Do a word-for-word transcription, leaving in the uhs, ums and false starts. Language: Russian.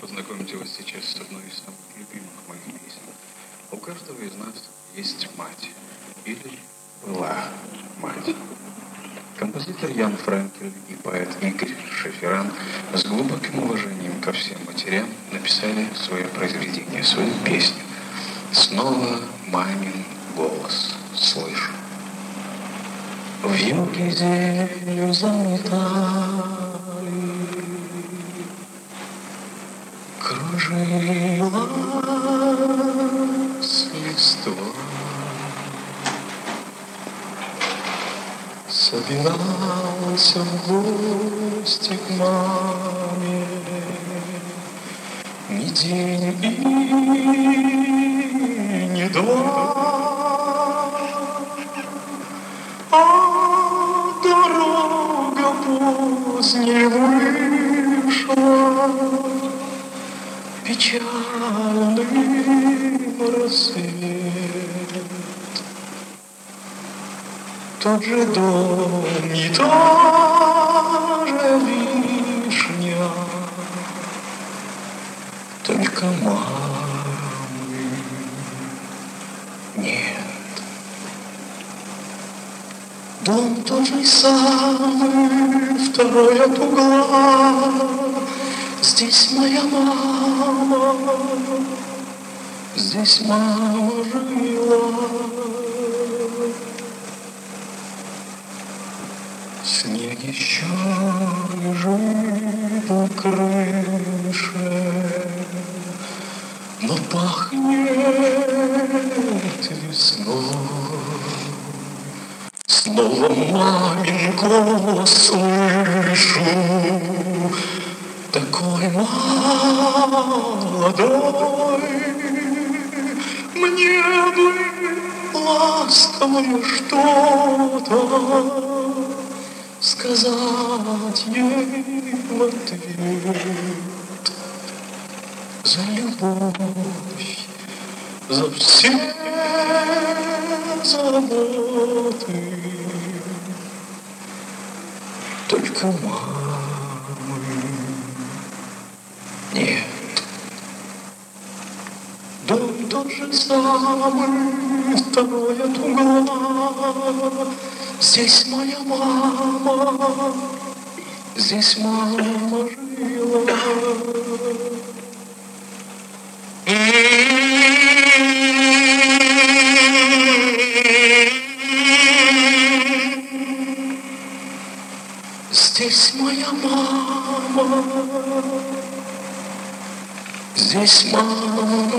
познакомить вас сейчас с одной из самых любимых моих песен. У каждого из нас есть мать. Или была мать. Композитор Ян Френкель и поэт Игорь Шеферан с глубоким уважением ко всем матерям написали свое произведение, свою песню. Снова мамин голос слышу. В юге зеленью заметали, кружилась листва. Собиралась в гости к маме ни день и ни два, а дорога поздней вышла печальный рассвет. Тот же дом и та же вишня, только мамы нет. Дом тот же самый, второй от угла. Здесь моя мама, здесь мама жила. Снег еще лежит на крыше, но пахнет весной. Снова мамин голос слышу, такой молодой. Мне бы ласковое что-то сказать ей в ответ за любовь, за все заботы. Только мамы нет. Дом тот же самый, второй от угла. Здесь моя мама, здесь мама жила. Здесь моя мама, здесь мама